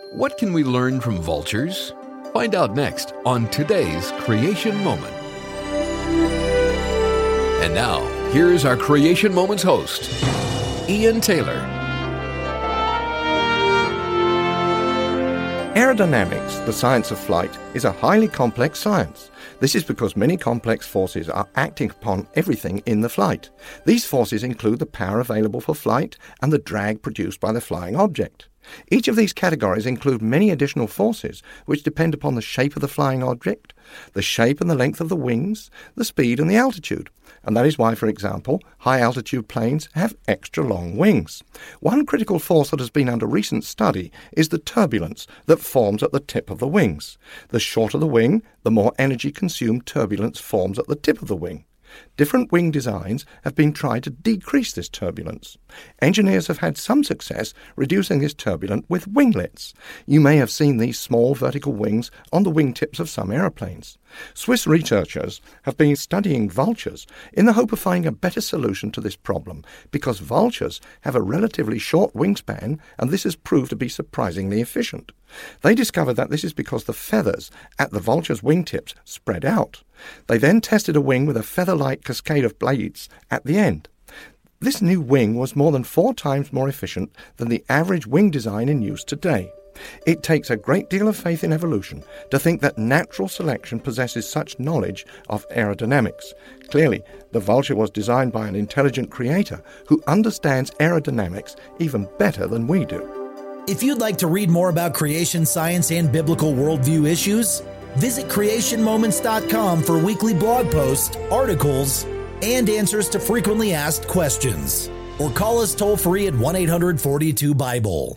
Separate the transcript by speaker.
Speaker 1: What can we learn from vultures? Find out next on today's Creation Moment. And now, here's our Creation Moments host, Ian Taylor.
Speaker 2: Aerodynamics, the science of flight, is a highly complex science. This is because many complex forces are acting upon everything in the flight. These forces include the power available for flight and the drag produced by the flying object. Each of these categories include many additional forces which depend upon the shape of the flying object, the shape and the length of the wings, the speed and the altitude. And that is why, for example, high-altitude planes have extra long wings. One critical force that has been under recent study is the turbulence that forms at the tip of the wings. The shorter the wing, the more energy consumed turbulence forms at the tip of the wing. Different wing designs have been tried to decrease this turbulence. Engineers have had some success reducing this turbulence with winglets. You may have seen these small vertical wings on the wingtips of some aeroplanes. Swiss researchers have been studying vultures in the hope of finding a better solution to this problem because vultures have a relatively short wingspan and this has proved to be surprisingly efficient. They discovered that this is because the feathers at the vulture's wingtips spread out. They then tested a wing with a feather-like cascade of blades at the end. This new wing was more than 4 times more efficient than the average wing design in use today. It takes a great deal of faith in evolution to think that natural selection possesses such knowledge of aerodynamics. Clearly, the vulture was designed by an intelligent creator who understands aerodynamics even better than we do.
Speaker 3: If you'd like to read more about creation science and biblical worldview issues, visit creationmoments.com for weekly blog posts, articles, and answers to frequently asked questions. Or call us toll-free at 1-800-42-BIBLE.